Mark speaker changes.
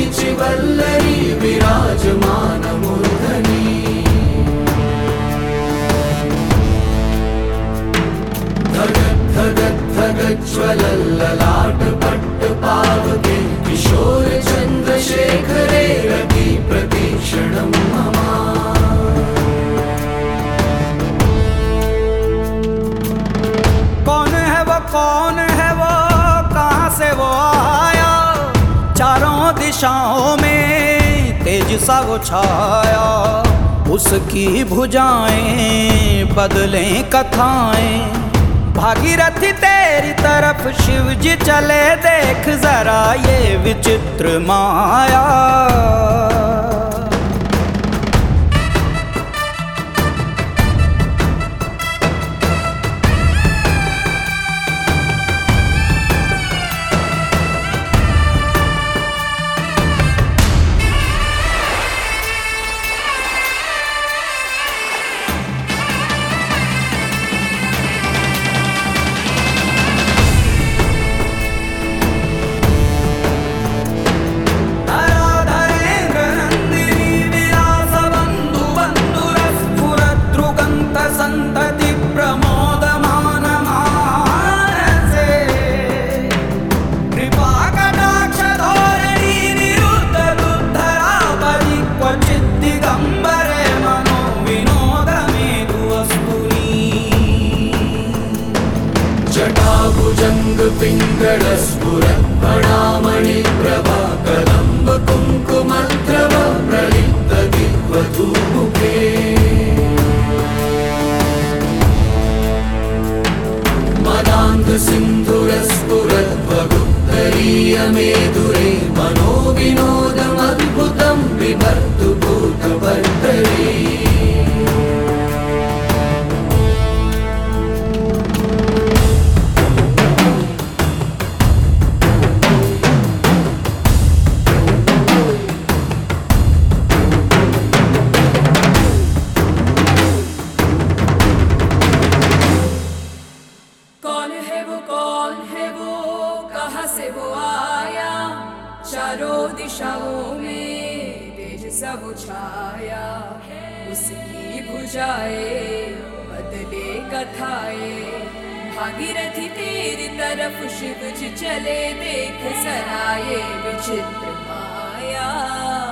Speaker 1: बीचि वल्लरी विराजमान मूर्धनि। धगत् धगत् धगत् ज्वलल्ललाट पट्ट पावके किशोर चन्द्रशेखरे रति प्रतीक्षणं मम।
Speaker 2: कौन है वो कहाँ से वो आया, चारों दिशाओं में तेज सा वो छाया। उसकी भुजाएं बदलें कथाएं, भागीरथी तेरी तरफ शिव जी चले, देख जरा ये विचित्र माया।
Speaker 1: जटाभुजंग पिंगलस्फुरत्फणामणि प्रभा कदम्ब कुङ्कुमद्रव प्रलिप्त दिग्वधूमुखे। मदान्ध सिन्धुरस्फुरद्वगुप्तरीय मेदुरे मनोविनोदमद्भुतं बिभर्तु भूतभर्तरे।
Speaker 3: से वो आया, चारों दिशाओं में तेज सा वो छाया। उसकी भुजाएं बदले कथाएं, भागीरथी तेरी तरफ शिव जी चले, देख जरा ये विचित्र माया।